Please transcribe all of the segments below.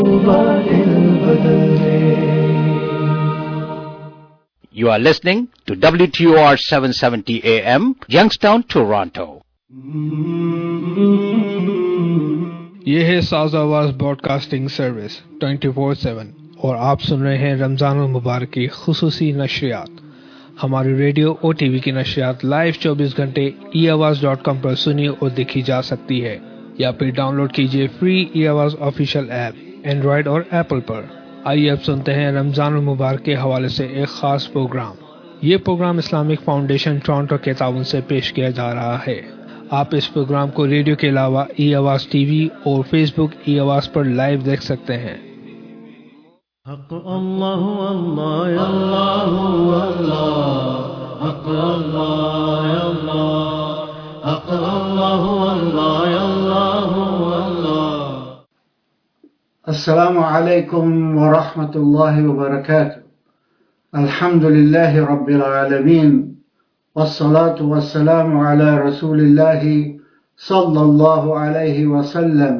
You are listening to WTOR 770 AM, Youngstown, Toronto. ये है south आवाज ब्रॉडकास्टिंग सर्विस 24/7 और आप सुन रहे हैं रमजान मुबारक की खुसूसी नशरियात। हमारी रेडियो और टीवी की नशरियात लाइव 24 घंटे eAwaz.com पर सुनिए और देखी जा सकती है, या फिर डाउनलोड कीजिए free eAwaz official app Android और एप्पल पर। आइए अब सुनते हैं रमजान मुबारक के हवाले से एक खास प्रोग्राम। ये प्रोग्राम इस्लामिक फाउंडेशन टोरंटो के ताउन से पेश किया जा रहा है। आप इस प्रोग्राम को रेडियो के अलावा eAwaz टीवी और फेसबुक eAwaz पर लाइव देख सकते हैं। हक अल्लाह अल्लाह अल्लाह अल्लाह हक अल्लाह अल्लाह हक अल्लाह अल्लाह अल्लाह अल्लाह। अस्सलामु अलैकुम व रहमतुल्लाहि व बरकातुहू। अल्हम्दुलिल्लाहि रब्बिल आलमीन वस्सलातु वस्सलामु अला रसूलिल्लाहि सल्लल्लाहु अलैहि वसल्लम।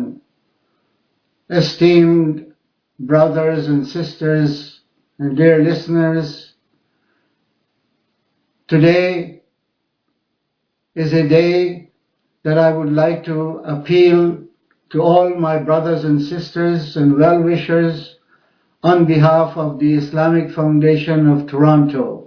Esteemed brothers and sisters and dear listeners, today is a day that I would like to appeal to all my brothers and sisters and well-wishers on behalf of the Islamic Foundation of Toronto.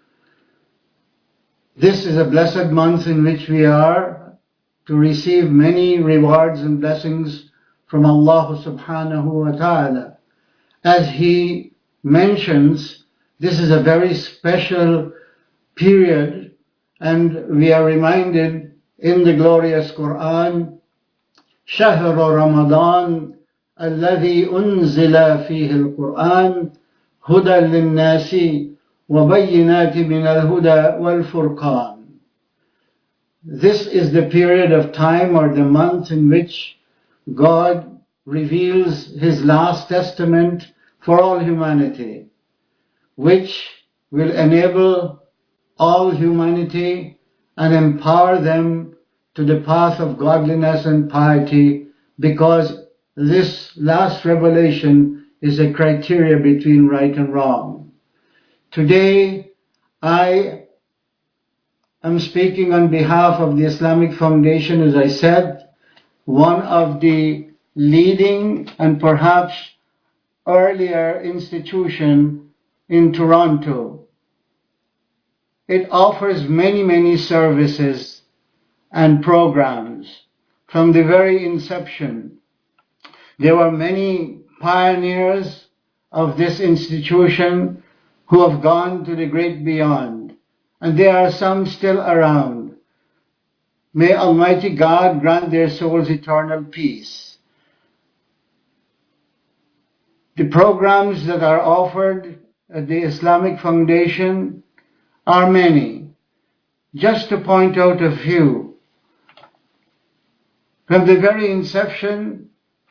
This is a blessed month in which we are to receive many rewards and blessings from Allah subhanahu wa ta'ala. As He mentions, this is a very special period, and we are reminded in the glorious Quran, شهر رمضان الذي أنزل فيه القرآن هدى للناس وبينات من الهدى والفرقان. This is the period of time or the month in which God reveals His last testament for all humanity, which will enable all humanity and empower them to the path of godliness and piety, because this last revelation is a criteria between right and wrong. Today, I am speaking on behalf of the Islamic Foundation, as I said, one of the leading and perhaps earlier institution in Toronto. It offers many services and programs from the very inception. There were many pioneers of this institution who have gone to the great beyond, and there are some still around. May Almighty God grant their souls eternal peace. The programs that are offered at the Islamic Foundation are many. Just to point out a few, from the very inception,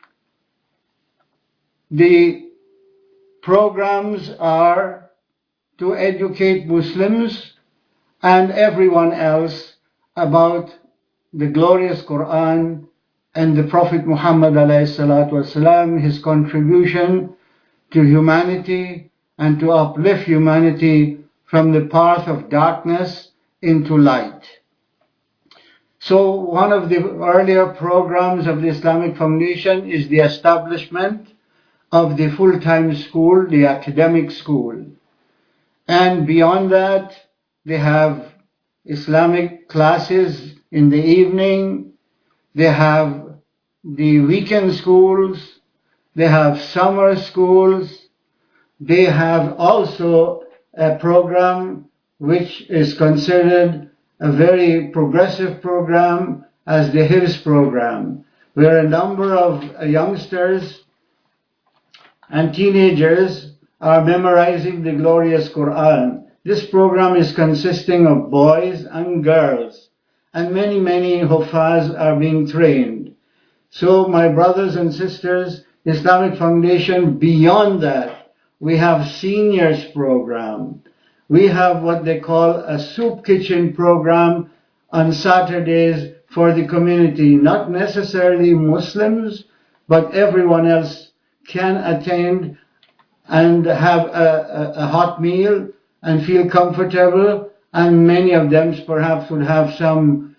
the programs are to educate Muslims and everyone else about the glorious Quran and the Prophet Muhammad ﷺ, his contribution to humanity and to uplift humanity from the path of darkness into light. So one of the earlier programs of the Islamic Foundation is the establishment of the full-time school, the academic school. And beyond that, they have Islamic classes in the evening, they have the weekend schools, they have summer schools, they have also a program which is considered a very progressive program as the Hifz program, where a number of youngsters and teenagers are memorizing the glorious Quran. This program is consisting of boys and girls, and many Hufaz are being trained. So my brothers and sisters, Islamic Foundation, beyond that, we have seniors program. We have what they call a soup kitchen program on Saturdays for the community, not necessarily Muslims, but everyone else can attend and have a hot meal and feel comfortable, and many of them perhaps would have some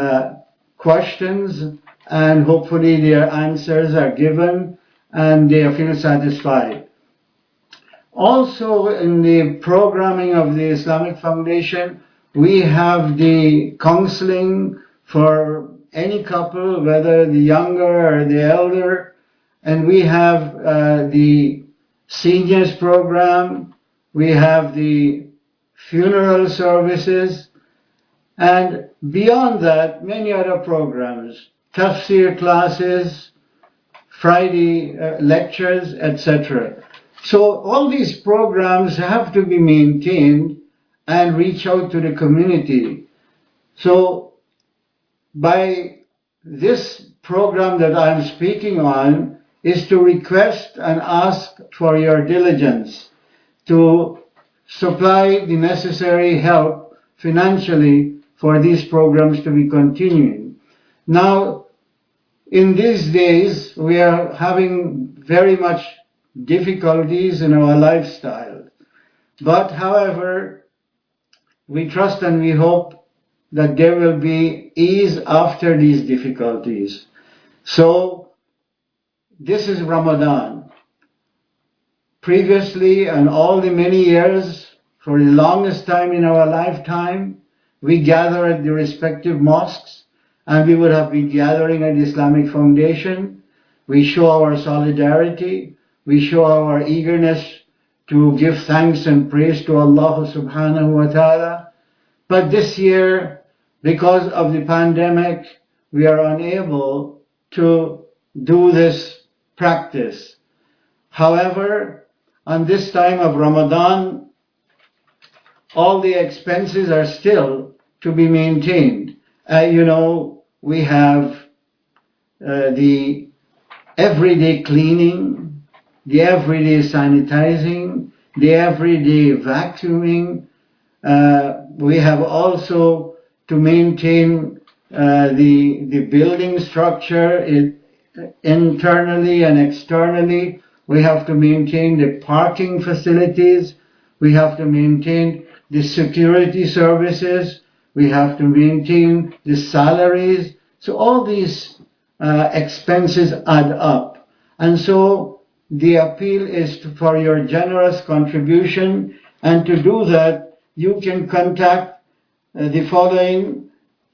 questions, and hopefully their answers are given and they feel satisfied. Also, in the programming of the Islamic Foundation, we have the counseling for any couple, whether the younger or the elder, and we have the seniors program, we have the funeral services, and beyond that, many other programs, tafsir classes, Friday lectures, etc. So all these programs have to be maintained and reach out to the community. So by this program that I'm speaking on is to request and ask for your diligence to supply the necessary help financially for these programs to be continuing. Now, in these days, we are having very much difficulties in our lifestyle. But, however, we trust and we hope that there will be ease after these difficulties. So, this is Ramadan. Previously, and all the many years, for the longest time in our lifetime, we gather at the respective mosques, and we would have been gathering at the Islamic Foundation. We show our solidarity, we show our eagerness to give thanks and praise to Allah subhanahu wa ta'ala. But this year, because of the pandemic, we are unable to do this practice. However, on this time of Ramadan, all the expenses are still to be maintained. We have the everyday cleaning, the everyday sanitizing, the everyday vacuuming. We have also to maintain the building structure internally and externally. We have to maintain the parking facilities. We have to maintain the security services. We have to maintain the salaries. So all these expenses add up. And so the appeal is for your generous contribution. And to do that, you can contact the following: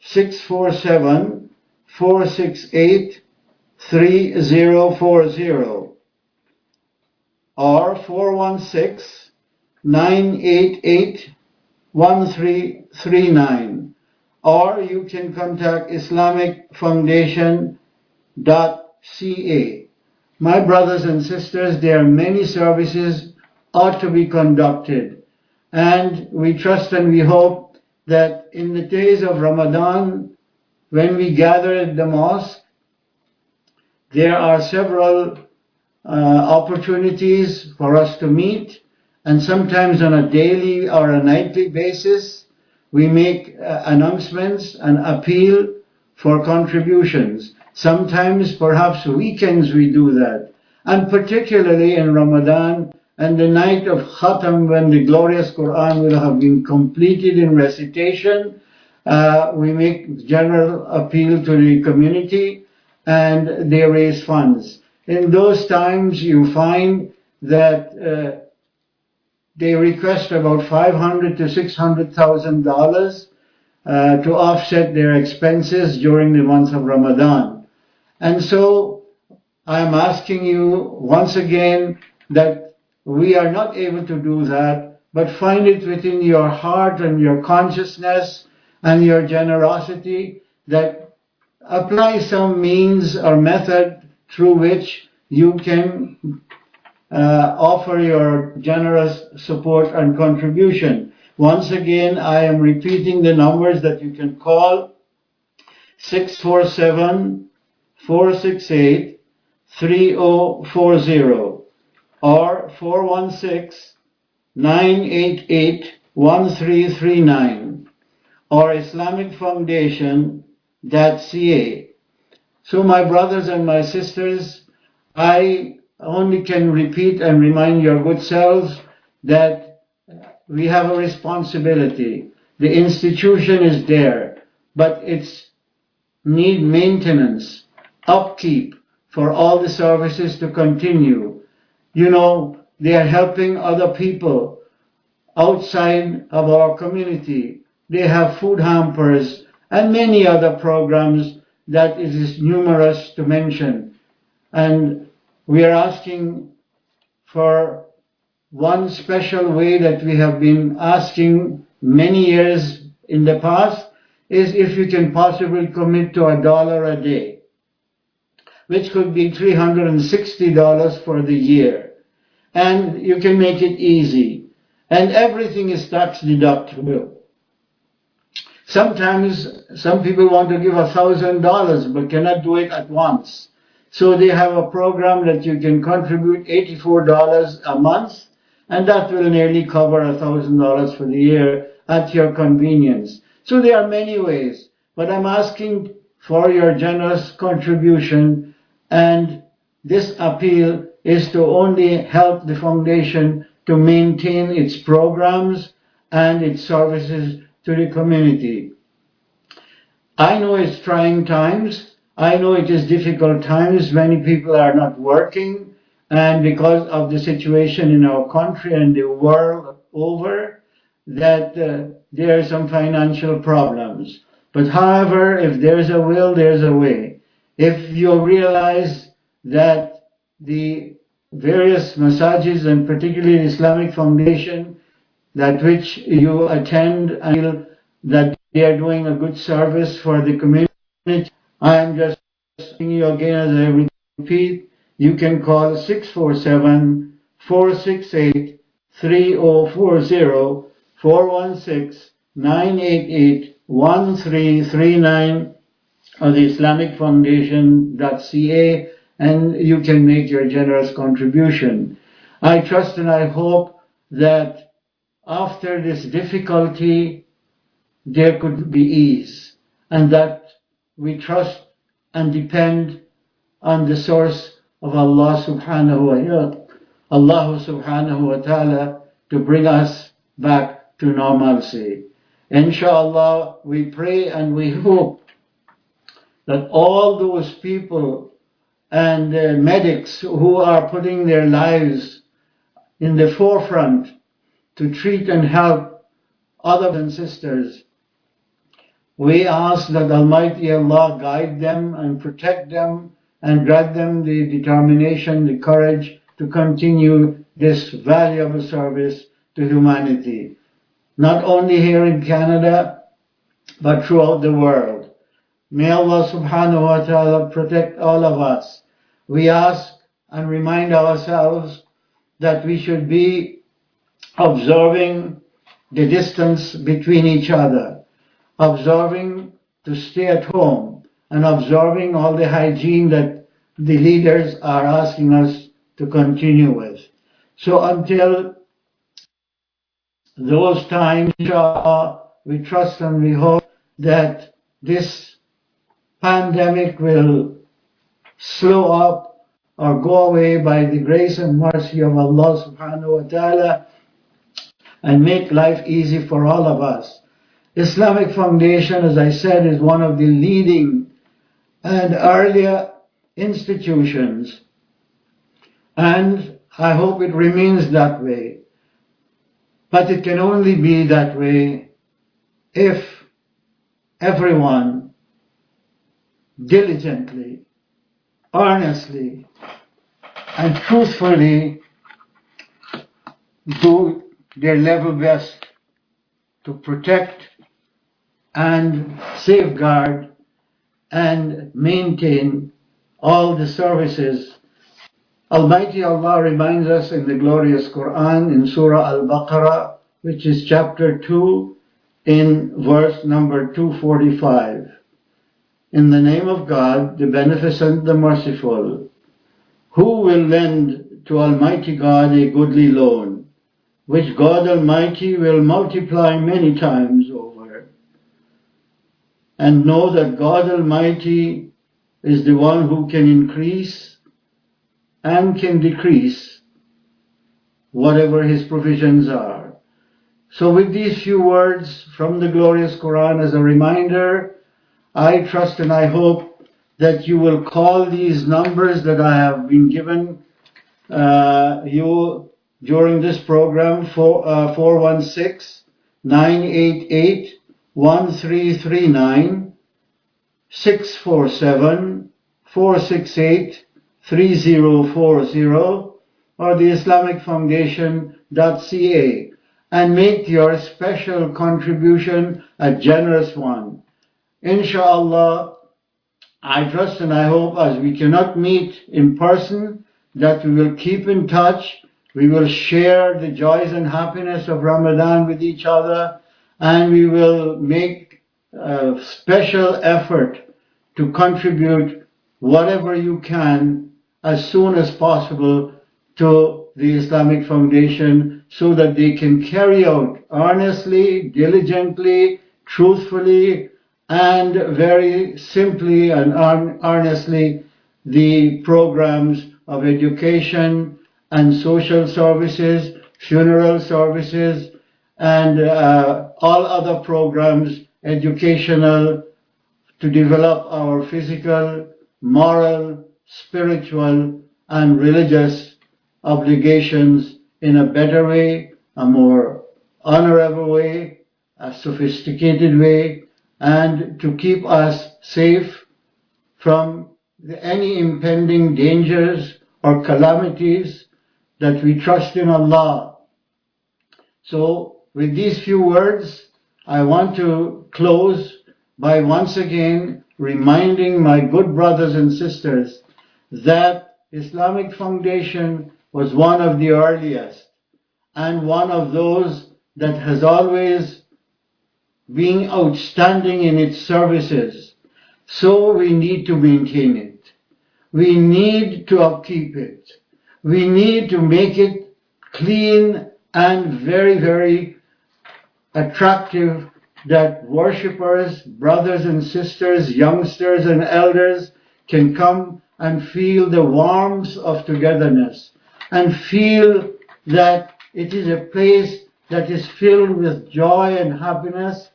647-468-3040 or 416-988-1339, or you can contact islamicfoundation.ca. My brothers and sisters, there are many services ought to be conducted, and we trust and we hope that in the days of Ramadan, when we gather at the mosque, there are several opportunities for us to meet, and sometimes on a daily or a nightly basis, we make announcements and appeal for contributions. Sometimes, perhaps weekends, we do that. And particularly in Ramadan and the night of Khatam, when the glorious Quran will have been completed in recitation, we make general appeal to the community and they raise funds. In those times, you find that they request about $500,000 to $600,000 to offset their expenses during the month of Ramadan. And so I'm asking you once again that we are not able to do that, but find it within your heart and your consciousness and your generosity that apply some means or method through which you can offer your generous support and contribution. Once again, I am repeating the numbers that you can call: 647-468-3040 or 416-988-1339 or islamicfoundation.ca. So my brothers and my sisters, I only can repeat and remind your good selves that we have a responsibility. The institution is there, but it's need maintenance, upkeep for all the services to continue. You know, they are helping other people outside of our community. They have food hampers and many other programs that it is numerous to mention. And we are asking for one special way that we have been asking many years in the past is if you can possibly commit to $1 a day, which could be $360 for the year. And you can make it easy. And everything is tax deductible. Sometimes some people want to give $1,000 but cannot do it at once. So they have a program that you can contribute $84 a month, and that will nearly cover $1,000 for the year at your convenience. So there are many ways, but I'm asking for your generous contribution, and this appeal is to only help the foundation to maintain its programs and its services to the community. I know it's trying times. I know it is difficult times. Many people are not working, and because of the situation in our country and the world over, that there are some financial problems. But however, if there's a will, there's a way. If you realize that the various masajid and particularly the Islamic Foundation that which you attend and that they are doing a good service for the community, I am just asking you again as I repeat, you can call 647-468-3040, 416-988-1339 or the IslamicFoundation.ca, and you can make your generous contribution. I trust and I hope that after this difficulty there could be ease, and that we trust and depend on the source of Allah subhanahu wa ta'ala to bring us back to normalcy. Inshallah, we pray and we hope that all those people and medics who are putting their lives in the forefront to treat and help others and sisters, we ask that Almighty Allah guide them and protect them and grant them the determination, the courage to continue this valuable service to humanity, not only here in Canada, but throughout the world. May Allah subhanahu wa ta'ala protect all of us. We ask and remind ourselves that we should be observing the distance between each other, observing to stay at home, and observing all the hygiene that the leaders are asking us to continue with. So until those times, inshallah, we trust and we hope that this pandemic will slow up or go away by the grace and mercy of Allah subhanahu wa ta'ala and make life easy for all of us. Islamic Foundation, as I said, is one of the leading and earlier institutions, and I hope it remains that way. But it can only be that way if everyone diligently, earnestly, and truthfully do their level best to protect and safeguard and maintain all the services. Almighty Allah reminds us in the glorious Quran in Surah Al-Baqarah, which is chapter 2, in verse number 245. In the name of God, the Beneficent, the Merciful, who will lend to Almighty God a goodly loan, which God Almighty will multiply many times over. And know that God Almighty is the one who can increase and can decrease whatever His provisions are. So with these few words from the glorious Quran as a reminder, I trust and I hope that you will call these numbers that I have been given you during this program, 416-988-1339, 647-468-3040, or the IslamicFoundation.ca, and make your special contribution a generous one. Inshallah, I trust and I hope, as we cannot meet in person, that we will keep in touch. We will share the joys and happiness of Ramadan with each other, and we will make a special effort to contribute whatever you can as soon as possible to the Islamic Foundation, so that they can carry out earnestly, diligently, truthfully, and very simply and earnestly the programs of education and social services, funeral services, and all other programs, educational, to develop our physical, moral, spiritual, and religious obligations in a better way, a more honorable way, a sophisticated way, and to keep us safe from any impending dangers or calamities, that we trust in Allah. So with these few words, I want to close by once again reminding my good brothers and sisters that Islamic Foundation was one of the earliest and one of those that has always been outstanding in its services. So we need to maintain it. We need to upkeep it. We need to make it clean and very, very attractive, that worshippers, brothers and sisters, youngsters and elders can come and feel the warmth of togetherness and feel that it is a place that is filled with joy and happiness,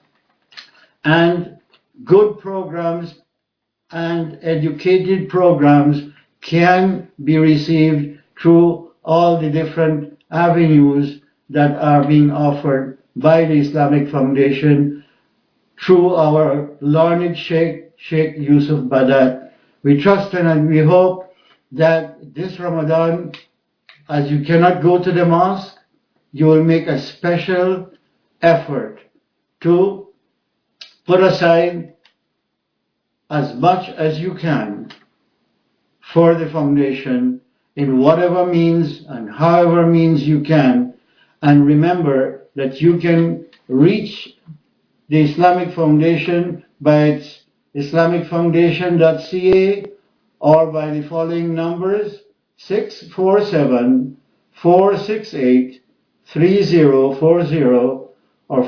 and good programs and educated programs can be received through all the different avenues that are being offered by the Islamic Foundation through our learned Sheikh Yusuf Badat. We trust and we hope that this Ramadan, as you cannot go to the mosque, you will make a special effort to put aside as much as you can for the foundation in whatever means and however means you can. And remember that you can reach the Islamic Foundation by its IslamicFoundation.ca or by the following numbers: 647-468-3040 or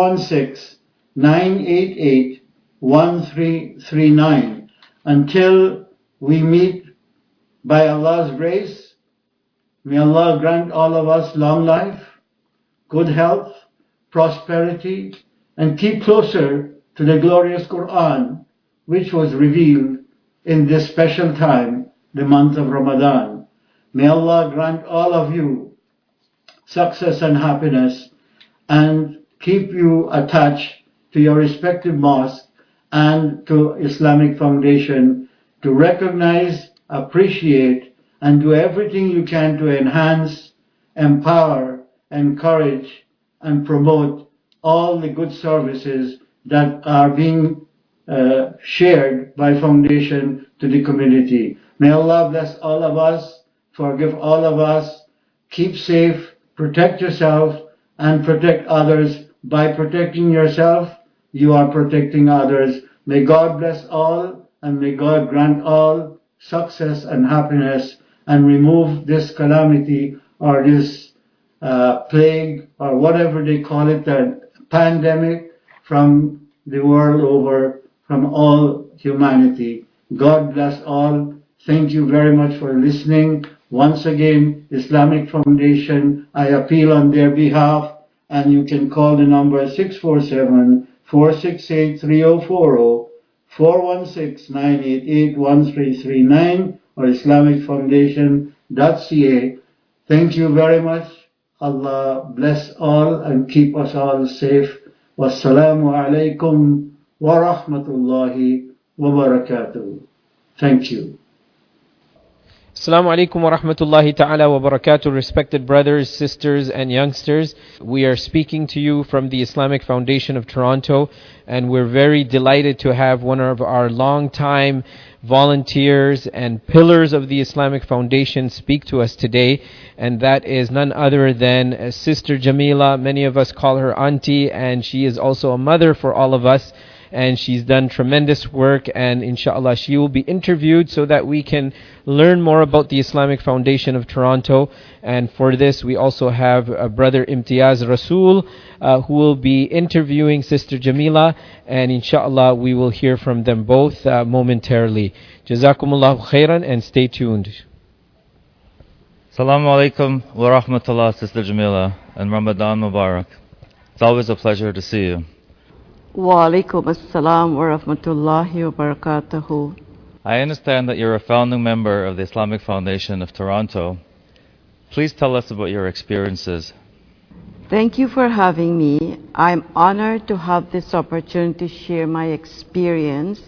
416-988-1339. Until we meet, by Allah's grace, may Allah grant all of us long life, good health, prosperity, and keep closer to the glorious Quran, which was revealed in this special time, the month of Ramadan. May Allah grant all of you success and happiness, and keep you attached to your respective mosque and to Islamic Foundation, to recognize, appreciate, and do everything you can to enhance, empower, encourage, and promote all the good services that are being shared by Foundation to the community. May Allah bless all of us, forgive all of us, keep safe, protect yourself, and protect others. By protecting yourself, you are protecting others. May God bless all, and may God grant all success and happiness, and remove this calamity or this plague or whatever they call it, the pandemic, from the world over, from all humanity. God bless all. Thank you very much for listening. Once again, Islamic Foundation, I appeal on their behalf, and you can call the number 647-468-3040, 416-988-1339, or islamicfoundation.ca. Thank you very much. Allah bless all and keep us all safe. Wassalamu alaikum wa rahmatullahi wa barakatuh. Thank you. Assalamu alaikum wa rahmatullahi ta'ala wa barakatuh. Respected brothers, sisters and youngsters, we are speaking to you from the Islamic Foundation of Toronto, and we're very delighted to have one of our long-time volunteers and pillars of the Islamic Foundation speak to us today, and that is none other than Sister Jamila. Many of us call her auntie, and she is also a mother for all of us. And she's done tremendous work, and inshallah she will be interviewed so that we can learn more about the Islamic Foundation of Toronto. And for this we also have Brother Imtiaz Rasool who will be interviewing Sister Jamila, and inshallah we will hear from them both momentarily. Jazakumullahu khairan, and stay tuned. Assalamu alaikum wa rahmatullah, Sister Jamila, and Ramadan Mubarak. It's always a pleasure to see you. Wa alaikum assalam wa rahmatullahi wa barakatuhu. I understand that you're a founding member of the Islamic Foundation of Toronto. Please tell us about your experiences. Thank you for having me. I'm honored to have this opportunity to share my experiences.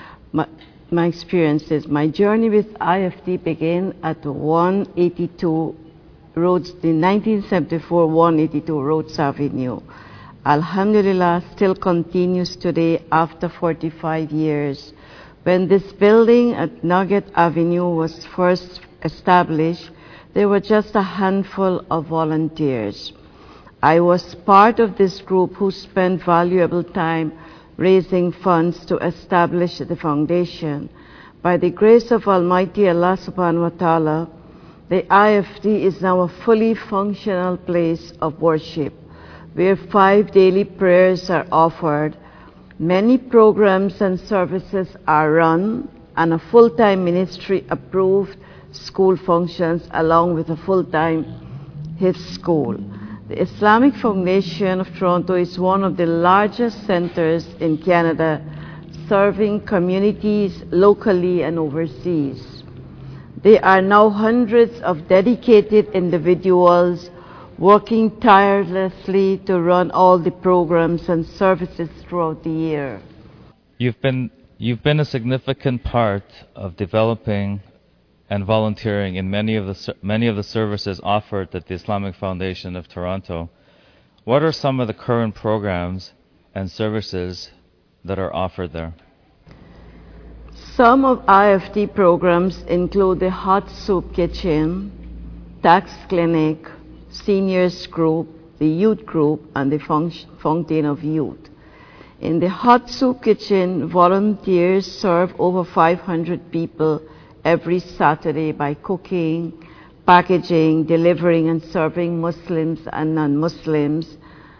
My journey with IFT began at 182 Rhodes, the 1974 182 Rhodes Avenue. Alhamdulillah, still continues today after 45 years. When this building at Nugget Avenue was first established, there were just a handful of volunteers. I was part of this group who spent valuable time raising funds to establish the foundation. By the grace of Almighty Allah subhanahu wa ta'ala, the IFT is now a fully functional place of worship, where 5 daily prayers are offered, many programs and services are run, and a full-time ministry approved school functions along with a full-time Hifz school. The Islamic Foundation of Toronto is one of the largest centers in Canada, serving communities locally and overseas. There are now hundreds of dedicated individuals working tirelessly to run all the programs and services throughout the year. You've been a significant part of developing and volunteering in many of the services offered at the Islamic Foundation of Toronto. What are some of the current programs and services that are offered there? Some of IFT programs include the Hot Soup Kitchen, Tax Clinic, Seniors Group, the Youth Group, and the Fountain of Youth. In the Hot Soup Kitchen, volunteers serve over 500 people every Saturday by cooking, packaging, delivering, and serving Muslims and non-Muslims,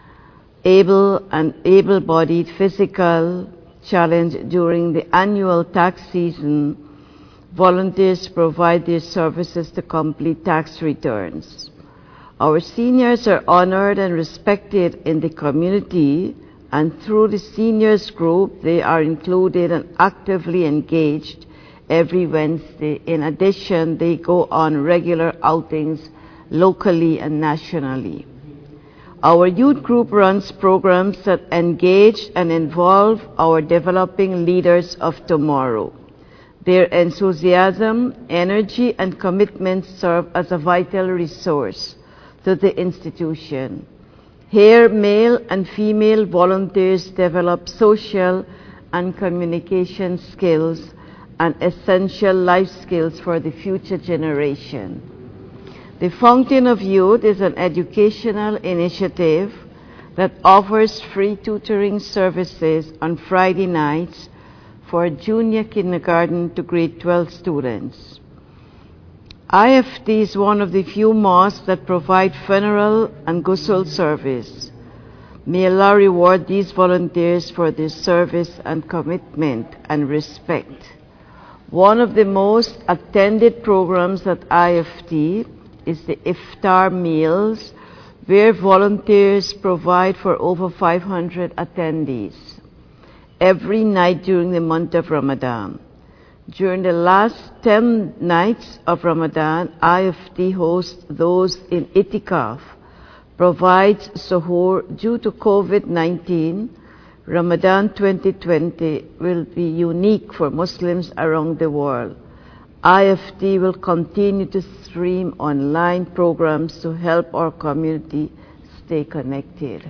able-bodied physical challenge. During the annual tax season, volunteers provide their services to complete tax returns. Our seniors are honored and respected in the community, and through the seniors group, they are included and actively engaged every Wednesday. In addition, they go on regular outings locally and nationally. Our youth group runs programs that engage and involve our developing leaders of tomorrow. Their enthusiasm, energy, and commitment serve as a vital resource to the institution. Here, male and female volunteers develop social and communication skills and essential life skills for the future generation. The Fountain of Youth is an educational initiative that offers free tutoring services on Friday nights for junior kindergarten to grade 12 students. IFT is one of the few mosques that provide funeral and ghusl service. May Allah reward these volunteers for their service and commitment and respect. One of the most attended programs at IFT is the Iftar meals, where volunteers provide for over 500 attendees every night during the month of Ramadan. During the last 10 nights of Ramadan, IFT hosts those in itikaf, provides suhoor. Due to COVID-19, Ramadan 2020 will be unique for Muslims around the world. IFT will continue to stream online programs to help our community stay connected.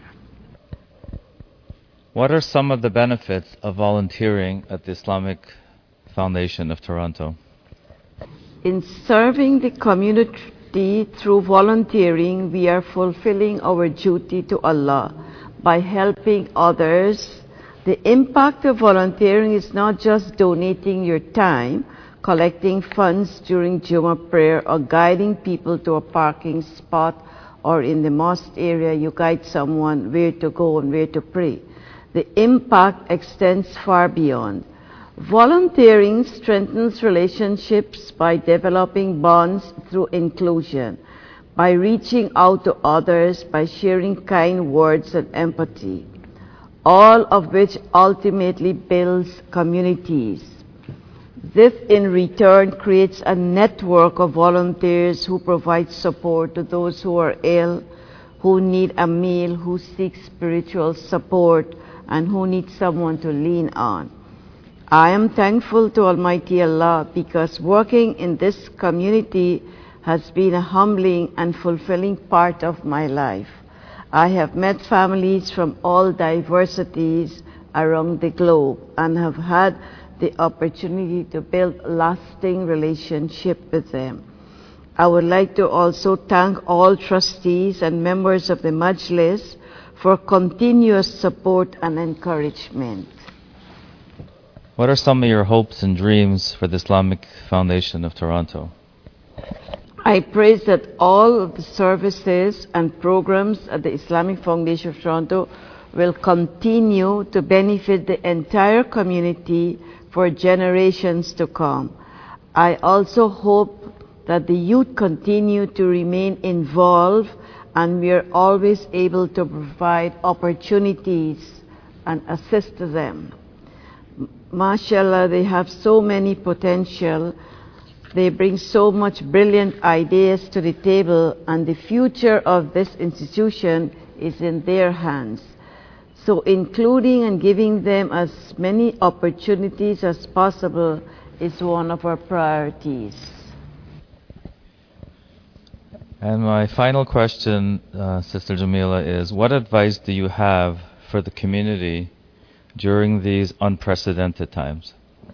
What are some of the benefits of volunteering at the Islamic Foundation of Toronto? In serving the community through volunteering, we are fulfilling our duty to Allah by helping others. The impact of volunteering is not just donating your time, collecting funds during Jummah prayer, or guiding people to a parking spot, or in the mosque area you guide someone where to go and where to pray. The impact extends far beyond. Volunteering strengthens relationships by developing bonds through inclusion, by reaching out to others, by sharing kind words and empathy, all of which ultimately builds communities. This in return creates a network of volunteers who provide support to those who are ill, who need a meal, who seek spiritual support, and who need someone to lean on. I am thankful to Almighty Allah because working in this community has been a humbling and fulfilling part of my life. I have met families from all diversities around the globe and have had the opportunity to build lasting relationship with them. I would like to also thank all trustees and members of the Majlis for continuous support and encouragement. What are some of your hopes and dreams for the Islamic Foundation of Toronto? I pray that all of the services and programs at the Islamic Foundation of Toronto will continue to benefit the entire community for generations to come. I also hope that the youth continue to remain involved and we are always able to provide opportunities and assist them. MashaAllah, they have so many potential. They bring so much brilliant ideas to the table, and the future of this institution is in their hands. So including and giving them as many opportunities as possible is one of our priorities. And my final question, Sister Jamila, is what advice do you have for the community during these unprecedented times?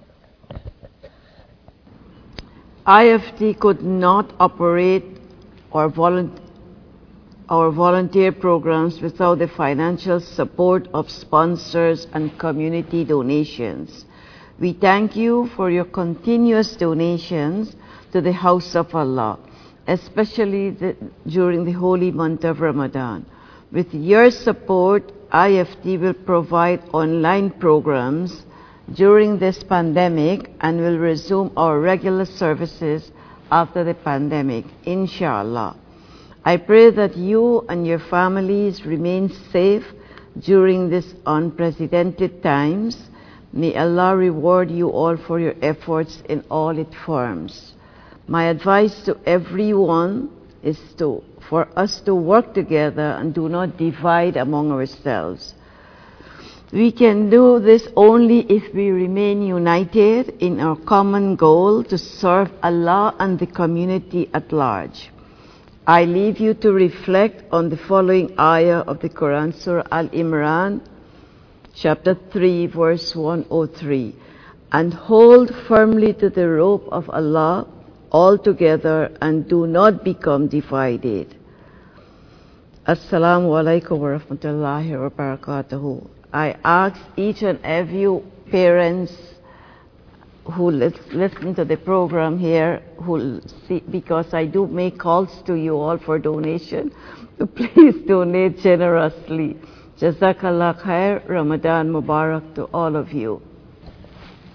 IFT could not operate our volunteer programs without the financial support of sponsors and community donations. We thank you for your continuous donations to the House of Allah, especially during the holy month of Ramadan. With your support, IFT will provide online programs during this pandemic and will resume our regular services after the pandemic, inshallah. I pray that you and your families remain safe during these unprecedented times. May Allah reward you all for your efforts in all its forms. My advice to everyone is for us to work together and do not divide among ourselves. We can do this only if we remain united in our common goal to serve Allah and the community at large. I leave you to reflect on the following ayah of the Quran, Surah Al-Imran, chapter 3, verse 103. And hold firmly to the rope of Allah all together and do not become divided. Assalamu alaikum wa rahmatullahi wa barakatuhu. I ask each and every parents who listen to the program here, who see, because I do make calls to you all for donation, to please donate generously. Jazakallah khair, Ramadan Mubarak to all of you.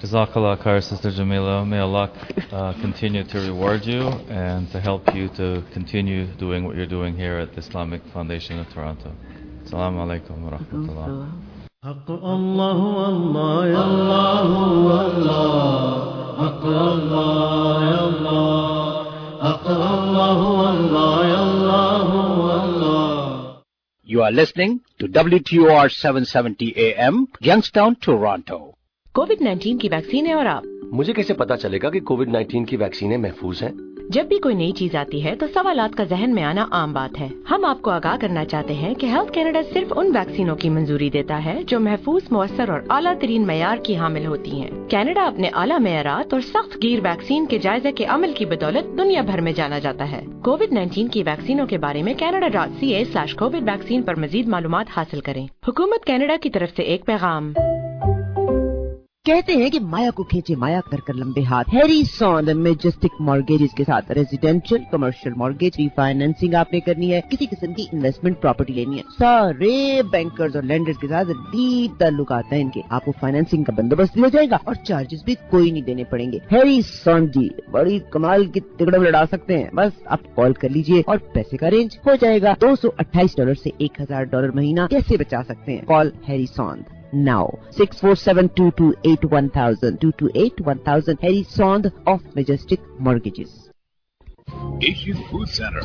Jazakallah khair, Sister Jamila. May Allah continue to reward you and to help you to continue doing what you're doing here at the Islamic Foundation of Toronto. Assalamu alaikum wa rahmatullah. حق الله الله يا الله الله حق الله يا الله حق الله الله يا الله الله. You are listening to WTOR 770 AM, Youngstown, Toronto. कोविड-19 की वैक्सीन है और आप? मुझे कैसे पता चलेगा कि कोविड-19 की वैक्सीनें महफूज हैं? जब भी कोई नई चीज आती है तो सवालात का जहन में आना आम बात है. हम आपको आगाह करना चाहते हैं कि हेल्थ कैनेडा सिर्फ उन वैक्सीनों की मंजूरी देता है जो महफूज, मुअस्सर और आला तरीन मयार की हामिल होती हैं. कैनेडा अपने आला मयारात और सख्त गिर वैक्सीन के जायजे के अमल की बदौलत दुनिया भर में जाना जाता है. कोविड-19 की वैक्सीनों के बारे में Canada.ca/COVID वैक्सीन पर मजीद मालूमात हासिल करें. हुकूमत कैनेडा की तरफ से एक पैगाम. कहते हैं कि माया को खींचे माया कर लंबे हाथ. हैरी सॉन्द मैजेस्टिक मॉर्गेजेस के साथ रेजिडेंशियल, कमर्शियल मॉर्गेज, रीफाइनेंसिंग आपने करनी है, किसी किस्म की इन्वेस्टमेंट प्रॉपर्टी लेनी है, सारे बैंकर्स और लैंडर्स के साथ डीप ताल्लुकात हैं इनके. आपको फाइनेंसिंग का बंदोबस्त भी हो जाएगा और चार्जेस भी कोई नहीं देने पड़ेंगे. हैरी सॉन्द जी बड़ी कमाल की तिगड़म लड़ा सकते हैं. बस आप कॉल कर लीजिए और पैसे का अरेंज हो जाएगा. $228 से $1,000 महीना कैसे बचा सकते हैं? Call Harry Saund now. 647-228-1000 228-1000. Harry Sond of Majestic Mortgages. Asian Food Center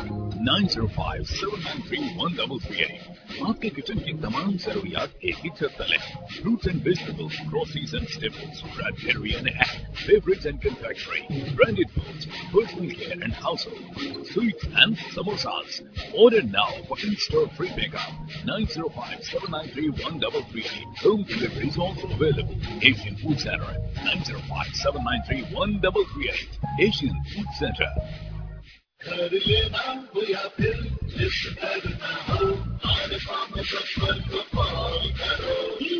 905-793-1338. आपके किचन की तमाम जरूरियात एक ही छत तले. Fruits and vegetables, groceries and staples, bread, dairy and egg, beverages and confectionery, branded foods, personal care and household, sweets and samosas. Order now for in-store free pickup. 905-793-1338. Home delivery is also available. Asian Food Center 905-793-1338. Asian Food Center. कर लेना हो या फिर जिस करना हो, हमारे काम में दुश्मन को कॉल करो.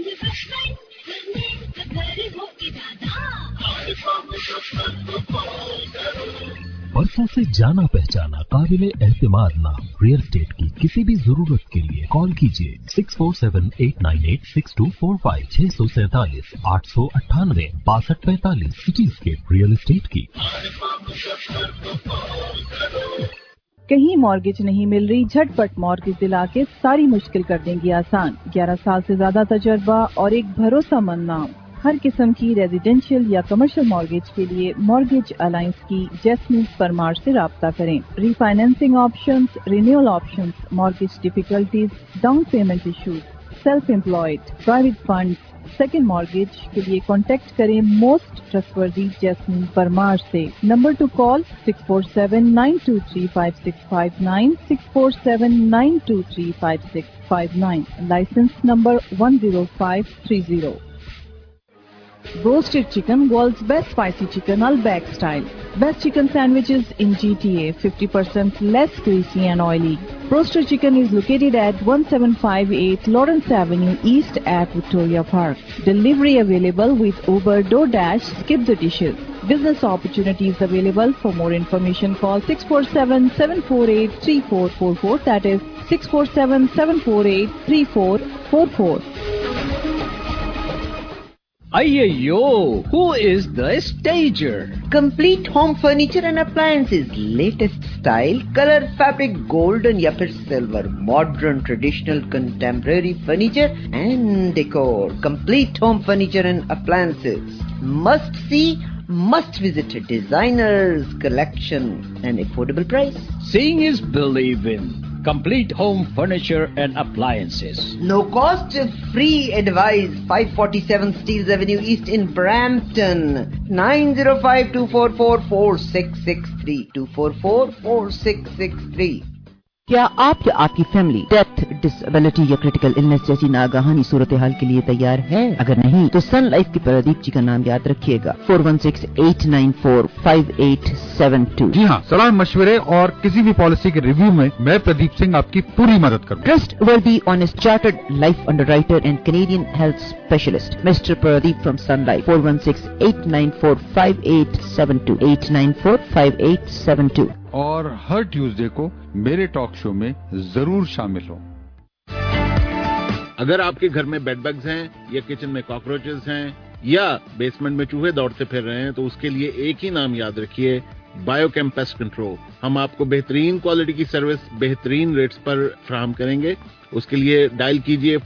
हमारे काम में दुश्मन को कॉल करो. बरसों से जाना पहचाना काबिले एहतिमाद नाम रियल एस्टेट की किसी भी जरूरत के लिए कॉल कीजिए 647-898-6245 647-898-6245 सिटीस्केप रियल एस्टेट की. कहीं मॉर्गेज नहीं मिल रही? झटपट मॉर्गेज दिला के सारी मुश्किल कर देंगी आसान. 11 साल से ज्यादा तजर्बा और एक भरोसेमंद नाम. हर किस्म की रेजिडेंशियल या कमर्शियल मॉर्गेज के लिए मॉर्गेज अलायंस की जैस्मीन परमार से राब्ता करें. Refinancing options, renewal options, mortgage difficulties, down payment issues, self employed, private fund, second mortgage के लिए कॉन्टेक्ट करें मोस्ट ट्रस्टवर्दी जैस्मीन परमार से. Number to call 647-923-5659 647-923-5659. Licence number 10530. Roasted chicken, world's best spicy chicken, Al-Baq style. Best chicken sandwiches in GTA, 50% less greasy and oily. Roasted chicken is located at 1758 Lawrence Avenue East at Victoria Park. Delivery available with Uber, DoorDash, Skip the Dishes. Business opportunities available. For more information call 647-748-3444. That is 647-748-3444. Ayyo, who is the stager? Complete home furniture and appliances. Latest style, color, fabric, golden या फिर silver. Modern, traditional, contemporary furniture and decor. Complete home furniture and appliances. Must see, must visit. Designers collection and affordable price. Seeing is believing. Complete home furniture and appliances. No cost, free advice. 547 Steeles Avenue East in Brampton. 905-244-4663. 244-4663. क्या आप या आपकी family death, disability या critical illness जैसी नागाहानी सूरत हाल के लिए तैयार है? अगर नहीं तो सन लाइफ के प्रदीप जी का नाम याद रखिएगा. 416-894-5872. जी हाँ, सलाह मशवरे और किसी भी पॉलिसी के रिव्यू में मैं प्रदीप सिंह आपकी पूरी मदद करूँ. Trustworthy honest chartered life underwriter and Canadian health specialist mister Pradeep from Sun Life. 416-894-5872. 894-5872. और हर ट्यूसडे को मेरे टॉक शो में जरूर शामिल हो. अगर आपके घर में बेड बग्स हैं या किचन में कॉकरोचेस हैं یا بیسمنٹ میں چوہے دوڑتے پھر رہے ہیں تو اس کے لیے ایک ہی نام یاد رکھیے، بایوکیم پیسٹ کنٹرول. ہم آپ کو بہترین کوالٹی کی سروس بہترین ریٹس پر فراہم کریں گے. اس کے لیے ڈائل کیجئے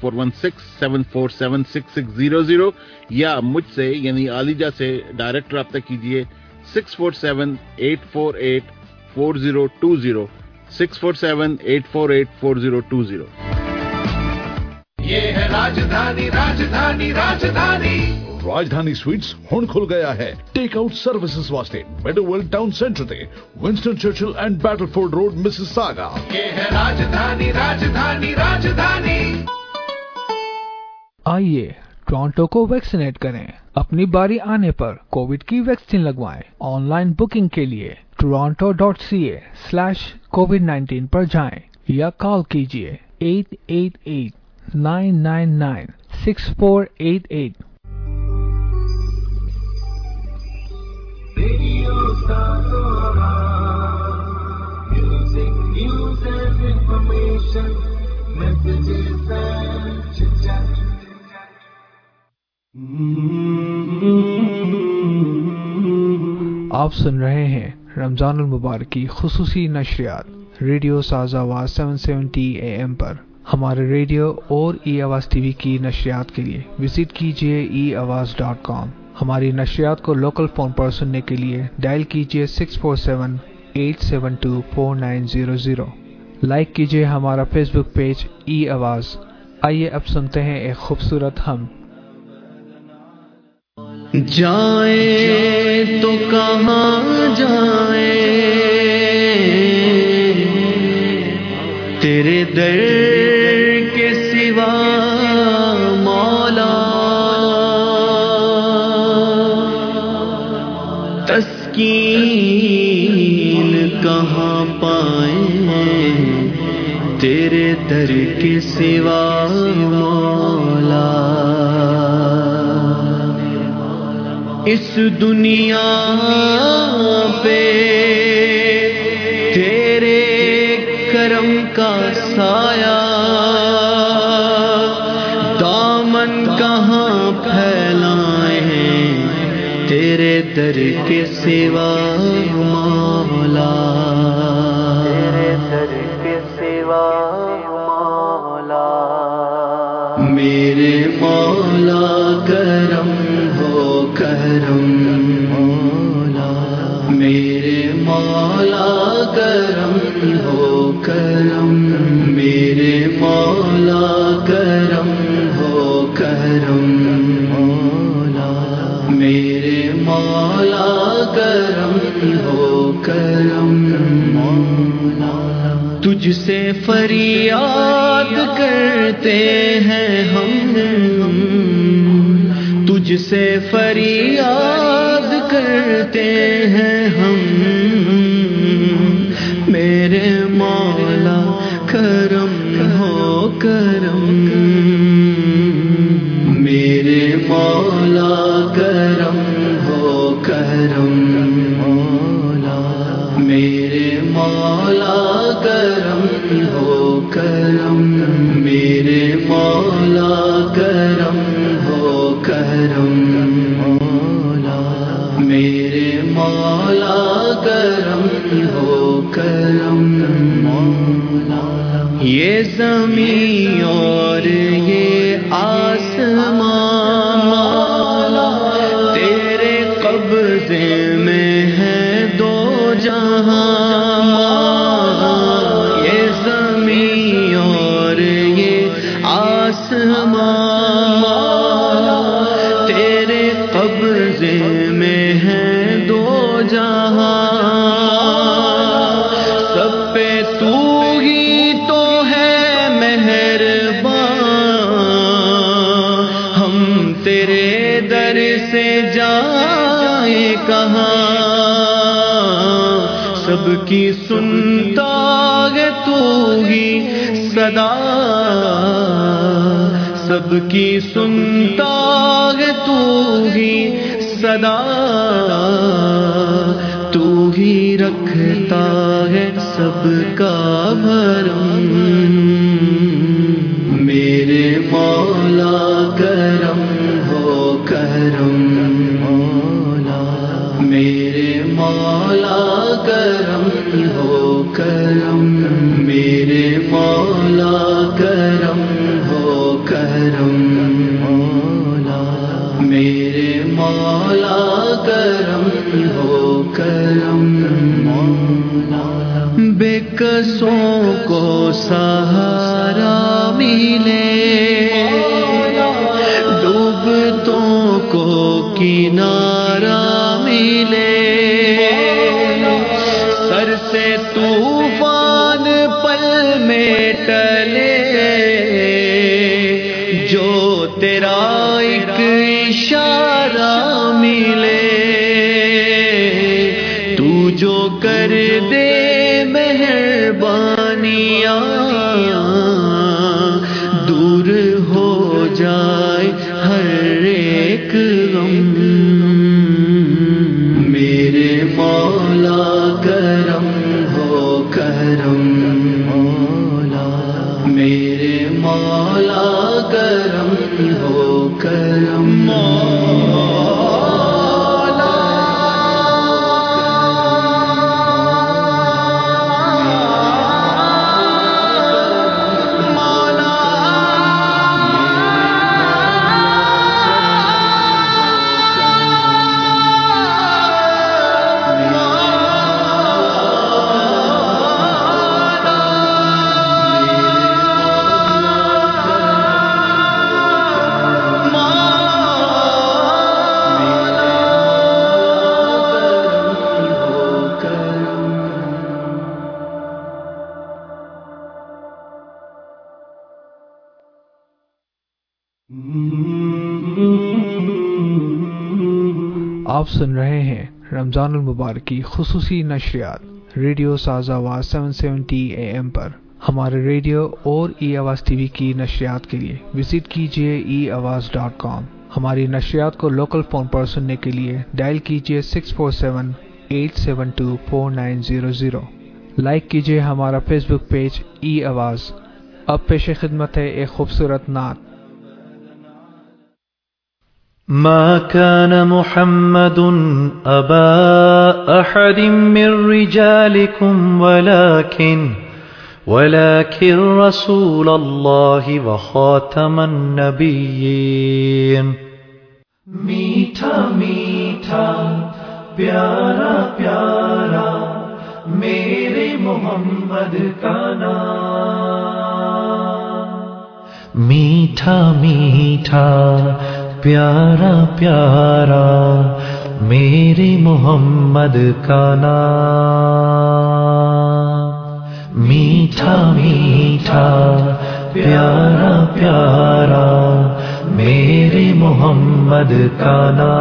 4167476600 یا مجھ سے یعنی عالیجہ سے ڈائریکٹ رابطہ کیجئے 647-848-4020 647-848-4020. یہ ہے راجدھانی راجدھانی راجدھانی. راجدھانی سویٹس ہن کھل گیا ہے ٹیک آؤٹ سروسز واسطے میڈویل ٹاؤن سینٹر تے Winston Churchill and Battleford road Mississauga. یہ ہے راجدھانی راجدھانی راجدھانی. آئیے ٹورانٹو کو ویکسینیٹ کریں. اپنی باری آنے پر کووڈ کی ویکسین لگوائیں. آن لائن بکنگ کے لیے toronto.ca/covid19 پر جائیں یا کال کیجیے 888-999-6488. Music, news and information, messages and chit-chat. آپ سن رہے ہیں رمضان المبارک کی خصوصی نشریات ریڈیو ساز آواز 770 AM پر. ہمارے ریڈیو اور ای آواز ٹی وی کی نشریات کے لیے وزٹ کیجیے eAwaz.com. ہماری نشریات کو لوکل فون پر سننے کے لیے ڈائل کیجیے 647-872-4900. لائک کیجیے ہمارا فیس بک پیج ای آواز. آئیے اب سنتے ہیں ایک خوبصورت ہم. جائیں تو کہاں جائیں تیرے در کے سوا مولا. تسکین کہاں پائیں تیرے در کے سوا مولا. اس دنیا پہ تیرے کرم کا سایہ دامن کہاں پھیلائیں تیرے در کے سوا مولا. تیرے در کے سوا مولا. میرے مولا کرم ہو کرم مولا. میرے مولا کرم ہو کرم. میرے مولا کرم ہو کرم مولا. میرے مولا کرم ہو کرم مولا. تجھ سے فریاد کرتے ہیں ہم، تجھ سے فریاد کرتے ہیں ہم. میرے مولا کرم ہو کرم. میرے مولا کرم ہو کرم مولا. میرے مولا کرم ہو کرم. میرے مولا کرم ہو کرم مولا. میرے مولا کرم ہو کرم مولا. یہ زمین اور یہ آسمان مولا تیرے قبضے میں ہے دو جہاں. یہ زمین اور یہ آسمان تیرے قبضے میں ہے دو جہاں. سب پہ تو ہی تو ہے مہربان. ہم تیرے در سے جائیں کہاں. سب کی سنتا ہے تو ہی صدا. سب کی سنتا ہے تو ہی صدا. تو ہی رکھتا ہے سب کا بھرم. میرے مولا کرم ہو کرم. میرے مولا کرم ہو کرم، مولا میرے مولا کرم ہو کرم، مولا بے کسوں کو سہارا ملے، ڈوبتوں کو کنارہ ملے، سر سے طوفان پل میں ٹلے، جو تیرا ایک اشارہ ملے، تو جو کر دے مہربانیاں، دور ہو جائے ہر ایک غم، میرے مولا کرم ہو کرم، مولا میرے مولا کرم ہو کرم، آپ سن رہے ہیں رمضان المبارک کی خصوصی نشریات ریڈیو ساز آواز 770 AM پر۔ ہمارے ریڈیو اور ای آواز ٹی وی کی نشریات کے لیے وزٹ کیجیے eAwaz.com۔ ہماری نشریات کو لوکل فون پر سننے کے لیے ڈائل کیجیے 647-872-4900۔ لائک کیجیے ہمارا فیس بک پیج ای آواز۔ اب پیش خدمت ہے ایک خوبصورت نعت۔ ما كان محمد أبا أحد من رجالكم ولكن رسول الله وخاتم النبيين۔ میٹھا میٹھا پیارا پیارا میرے محمد کا نام، میٹھا میٹھا پیارا پیارا میرے محمد کا نام، میٹھا میٹھا پیارا پیارا میرے محمد کا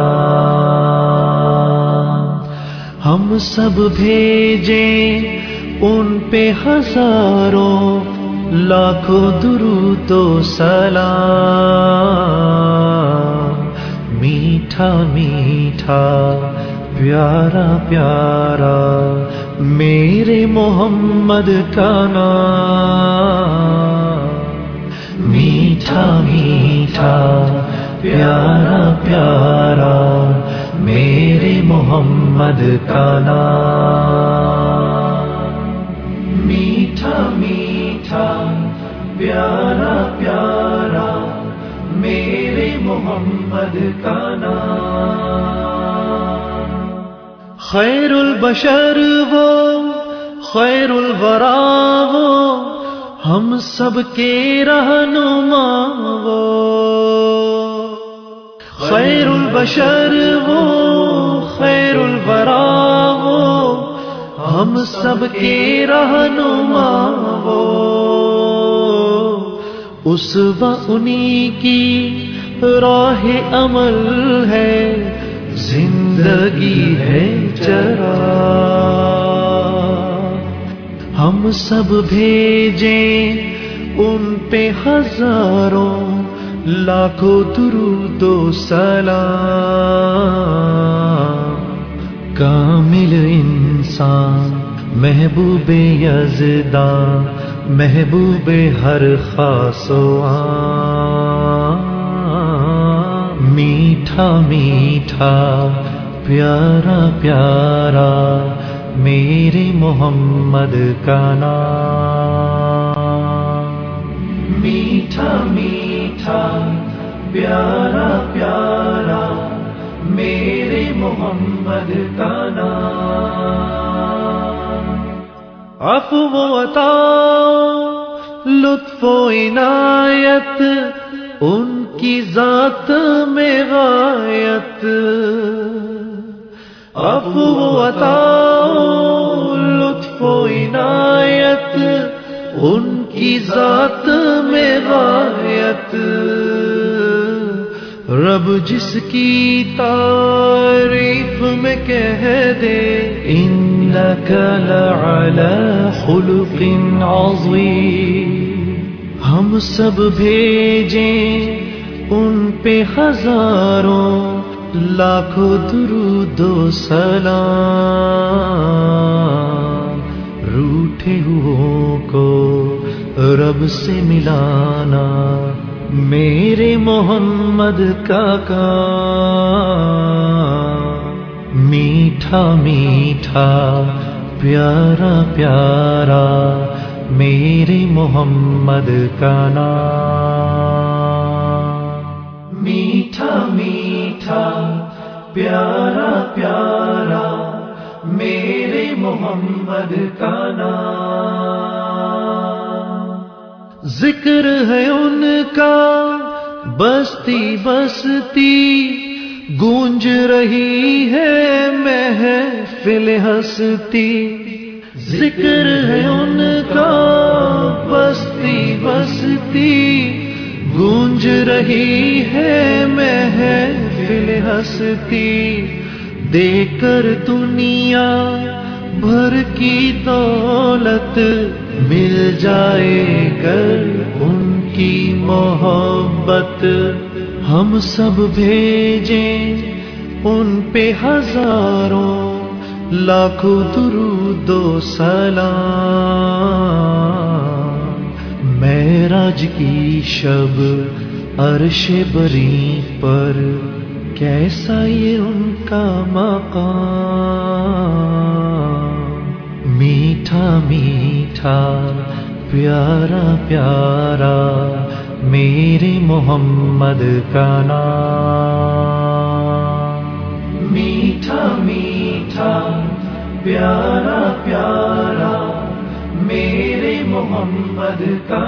نام۔ ہم سب بھیجیں ان پہ ہزاروں لاکھوں درود و سلام، میٹھا میٹھا پیارا پیارا میرے محمد کا نام، میٹھا میٹھا پیارا پیارا میرے محمد کا نام، میٹھا میٹھا پیارا پیارا میرے محمد کا نام۔ خیر البشر وہ خیر الورا وہ ہم سب کے رہنما وہ، خیر البشر وہ خیر الورا وہ ہم سب کے رہنما وہ، اسوہ انہی کی راہ عمل ہے، زندگی ہے چراغ، ہم سب بھیجیں ان پہ ہزاروں لاکھوں درود و سلام، کامل انسان محبوب یزداں محبوب ہر خاص و عام، میٹھا میٹھا پیارا پیارا میرے محمد کا نام۔ پیارا پیارا میرے محمد کا نام. عفو و عطا لطف و عنایت ان کی ذات میں غایت. عفو و عطا لطف و عنایت ان کی ذات میں غایت. رب جس کی تعریف میں کہہ دے انک لعلی خلق عظیم. ہم سب بھیجیں ان پہ ہزاروں لاکھوں درود و سلام. روٹھے ہوئوں کو رب سے ملانا میرے محمد کا کام. میٹھا میٹھا پیارا پیارا میرے محمد کا نام. میٹھا میٹھا پیارا پیارا میرے محمد کا نام. ذکر ہے ان کا بستی بستی گونج رہی ہے محفل ہستی. ذکر ہے ان کا بستی بستی گونج رہی ہے محفل ہستی. دے کر دنیا بھر کی دولت مل جائے گر ان کی محبت. ہم سب بھیجیں ان پہ ہزاروں لاکھوں درود و سلام. معراج کی شب عرش بری پر کیسا یہ ان کا مقام. میٹھا میٹھا پیارا پیارا میرے محمد کا نام. میٹھا میٹھا پیارا پیارا میرے محمد کا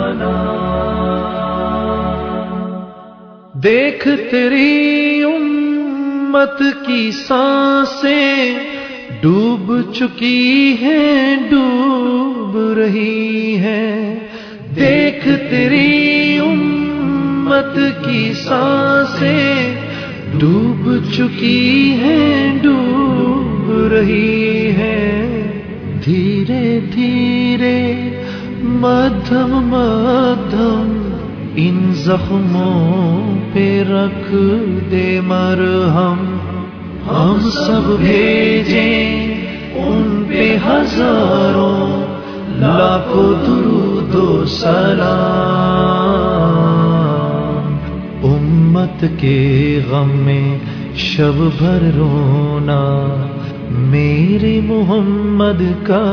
نام. دیکھ تیری امت کی سانسیں ڈوب چکی ہیں ڈوب رہی ہیں. دیکھ تیری امت کی سانسیں ڈوب چکی ہیں ڈوب رہی ہیں. دھیرے دھیرے مدھم مدھم ان زخموں پہ رکھ دے مرہم. ہم سب بھیجیں ان پہ ہزاروں لاکھوں درود و سلام. امت کے غم میں شب بھر رونا میرے محمد کا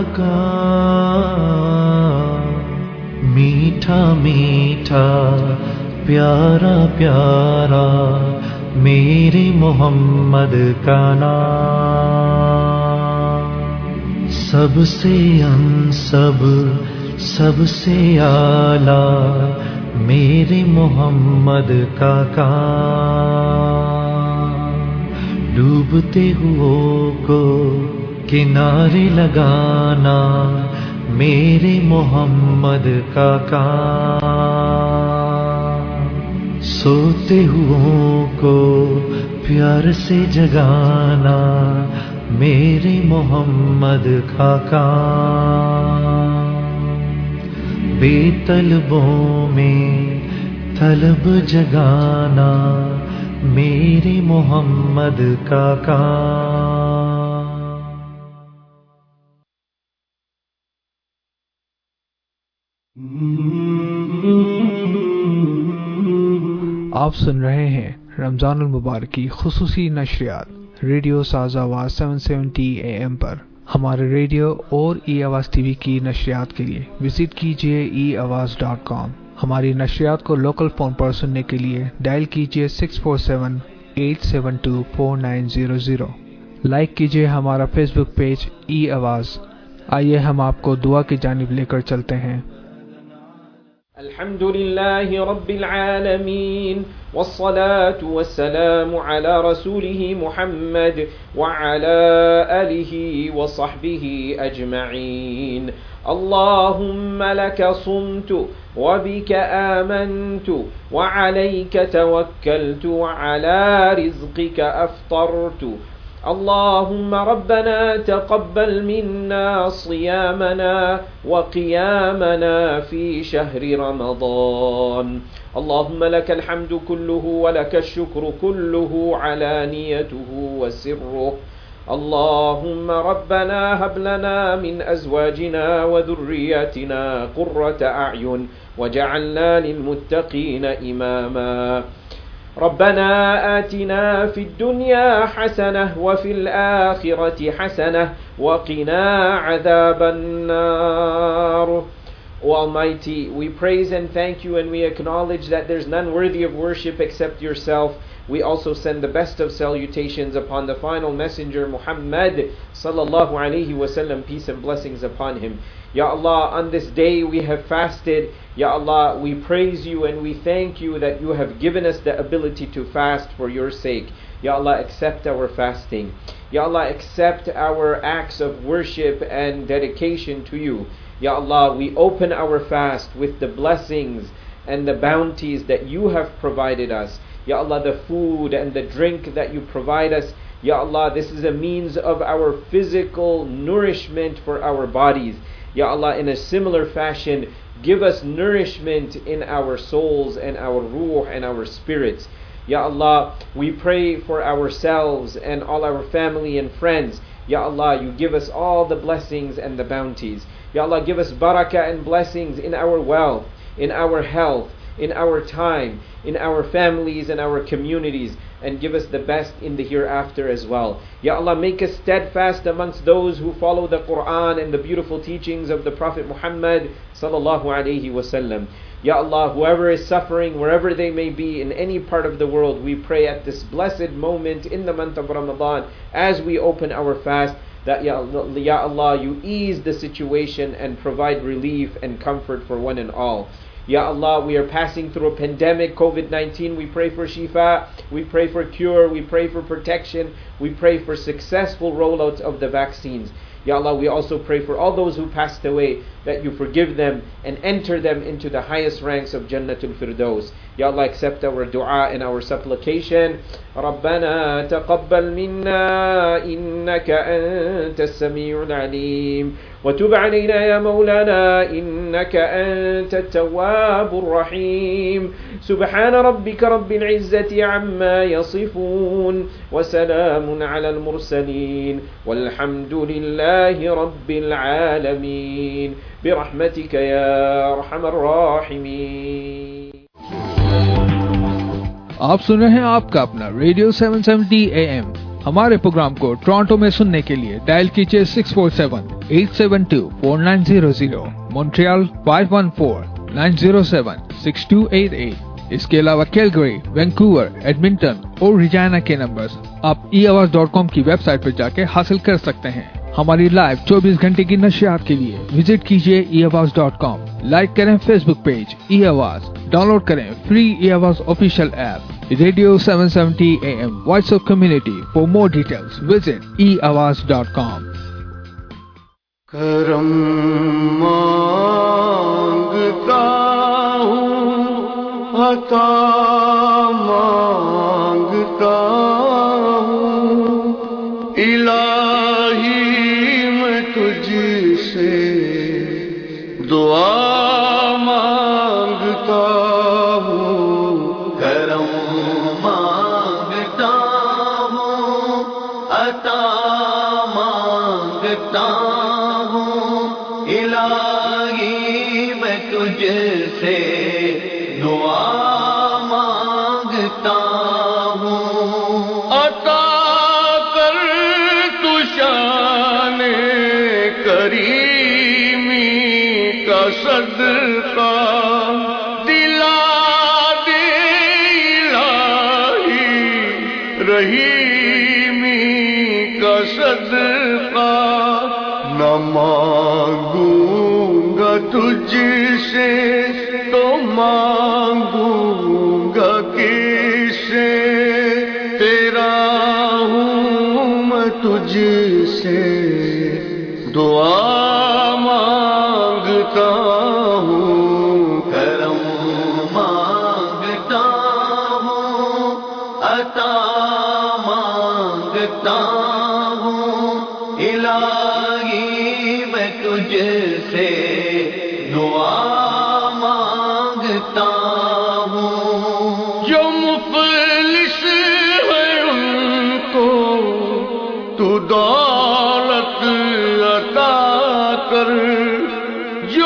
کام. میٹھا میٹھا پیارا پیارا میرے محمد کا نام. سب سے انسب سب سے اعلیٰ میرے محمد کا کام. ڈوبتے ہوئوں کو کنارے لگانا میرے محمد کا کام. سوتے ہوئوں کو پیار سے جگانا میرے محمد کا کام. بے طلبوں میں طلب جگانا میرے محمد کا کام. آپ سن رہے ہیں رمضان المبارک کی خصوصی نشریات ریڈیو ساز آواز 770 AM پر. ہمارے ریڈیو اور ای آواز ٹی وی کی نشریات کے لیے وزٹ کیجیے eAwaz.com. हमारी नशरियात को लोकल फोन पर सुनने के लिए डायल कीजिए 647-872-4900। लाइक कीजिए हमारा फेसबुक पेज ई आवाज़। आइए हम आपको दुआ की जानिब लेकर चलते हैं। अल्हम्दुलिल्लाहि रब्बिल आलमीन वस्सलातु वस्सलामु अला रसूलिहि मुहम्मद व अला आलिहि व सहबिहि अजमईन। اللهم لك صمت وبك آمنت وعليك توكلت وعلى رزقك أفطرت. اللهم ربنا تقبل منا صيامنا وقيامنا في شهر رمضان. اللهم لك الحمد كله ولك الشكر كله علانيته وسره. اللهم ربنا هب لنا من أزواجنا وذرياتنا قرة أعين وجعلنا للمتقين إماما. ربنا آتنا في الدنيا حسنة وفي الآخرة حسنة وقنا عذاب النار. O Almighty, we praise and thank you, and we acknowledge that there's none worthy of worship except yourself. We also send the best of salutations upon the final messenger Muhammad sallallahu alaihi wasallam, peace and blessings upon him. Ya Allah, on this day we have fasted. Ya Allah, we praise you and we thank you that you have given us the ability to fast for your sake. Ya Allah, accept our fasting. Ya Allah, accept our acts of worship and dedication to you. Ya Allah, we open our fast with the blessings and the bounties that you have provided us. Ya Allah, the food and the drink that you provide us. Ya Allah, this is a means of our physical nourishment for our bodies. Ya Allah, in a similar fashion, give us nourishment in our souls and our ruh and our spirits. Ya Allah, we pray for ourselves and all our family and friends. Ya Allah, you give us all the blessings and the bounties. Ya Allah, give us barakah and blessings in our wealth, in our health, in our time, in our families and our communities, and give us the best in the hereafter as well. Ya Allah, make us steadfast amongst those who follow the Quran and the beautiful teachings of the Prophet Muhammad sallallahu alaihi wasallam. Ya Allah, whoever is suffering, wherever they may be, in any part of the world, we pray at this blessed moment in the month of Ramadan, as we open our fast, that Ya Allah, you ease the situation and provide relief and comfort for one and all. Ya Allah, we are passing through a pandemic, COVID-19. We pray for shifa, we pray for cure, we pray for protection, we pray for successful rollouts of the vaccines. Ya Allah, we also pray for all those who passed away, that you forgive them and enter them into the highest ranks of Jannatul Firdaus. Ya Allah, accept our dua and our supplication. رَبَّنَا تَقَبَّلْ مِنَّا إِنَّكَ أَنْتَ السَّمِيعُ الْعَلِيمُ وتب علينا يا مولانا إنك أنت التواب الرحيم. سبحان ربك رب العزة عما يصفون وسلام على المرسلين والحمد لله رب العالمين برحمتك يا أرحم الراحمين. आप सुन रहे हैं आपका अपना रेडियो 770 AM। हमारे प्रोग्राम को टोरंटो में सुनने के लिए डायल कीजिए 647-872-4900, मॉन्ट्रियल 514-907-6288। इसके अलावा कैलगरी, वैंकूवर, एडमिंटन और रिजाना के नंबर्स आप eAwaz.com की वेबसाइट पर जाके हासिल कर सकते हैं। हमारी लाइव 24 घंटे की नशियात के लिए विजिट कीजिए eAwaz.com। लाइक करें फेसबुक पेज eAwaz, डाउनलोड करें free eAwaz official app Radio 770 AM, Voice of Community. For more details, visit eAwaz.com. करम मांगता हूँ, अता मांगता हूँ, इलाही मैं तुझसे दुआ मांगता हूँ। करम मांगता हूँ, अता मांगता हूँ, इलाही मैं तुझसे दुआ मांगता हूँ। अता कर तू शान करीमी का सदका, رحیمی کا صدقہ نہ مانگوں گا تجھ سے تو مانگوں گا کس سے تیرا ہوں میں تجھ سے دعا مانگتا ہوں کرم مانگتا ہوں عطا مانگتا ہوں الہی میں تجھ سے دعا مانگتا ہوں جو مفلس ہے ان کو تو دولت عطا کر جو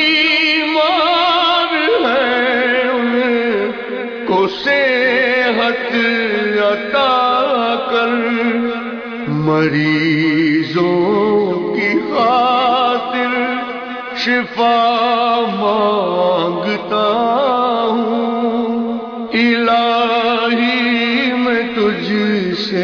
بیمار ہیں ان کو صحت عطا کر مریضوں کی خاطر شفا مانگتا ہوں الہی میں تجھ سے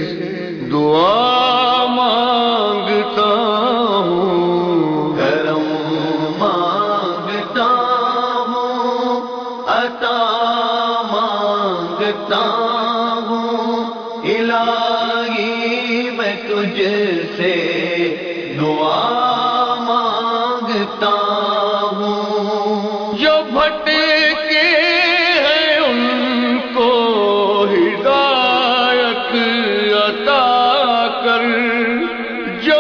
دعا مانگتا ہوں کرم مانگتا ہوں عطا مانگتا ہوں الہی میں تجھ سے دعا مانگتا ہوں جو بھٹکے ہیں ان کو ہدایت عطا کر جو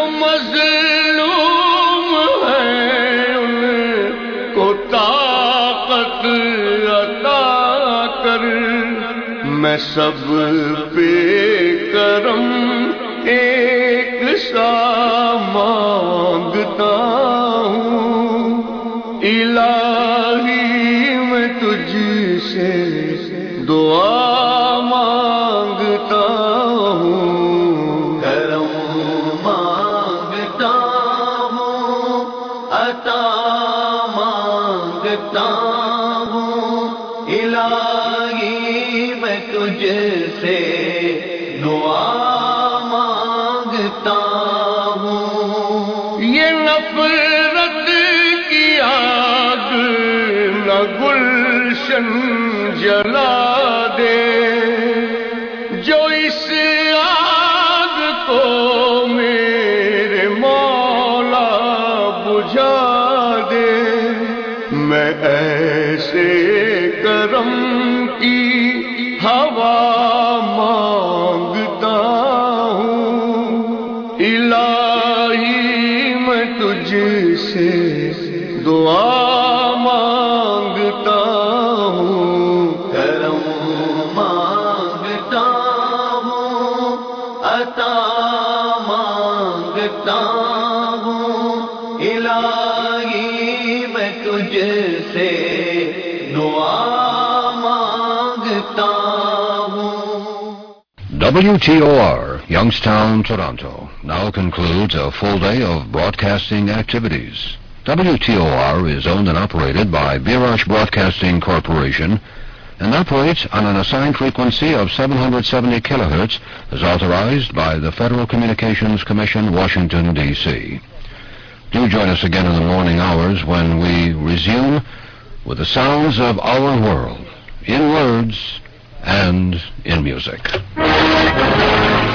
مظلوم ہیں ان کو طاقت عطا کر میں سب پہ کرم ایک سا مانگتا ہوں الہی میں تجھ سے دعا مانگتا ہوں کرم مانگتا ہوں عطا مانگتا ہوں الہی میں تجھ سے دعا مانگتا ہوں یہ نفرت کی آگ نہ گلشن جلا دے جو اس آگ کو میرے مولا بجھا دے میں ایسے کرم کی ہوا مانگتا ہوں الہی میں تجھ سے دعا مانگتا ہوں کرم مانگتا ہوں عطا مانگتا ہوں الہی میں تجھ سے دعا مانگتا ہوں. WTOR, Youngstown, Toronto, now concludes a full day of broadcasting activities. WTOR is owned and operated by Birash Broadcasting Corporation and operates on an assigned frequency of 770 kilohertz as authorized by the Federal Communications Commission, Washington, D.C. Do join us again in the morning hours when we resume with the sounds of our world, in words and in music.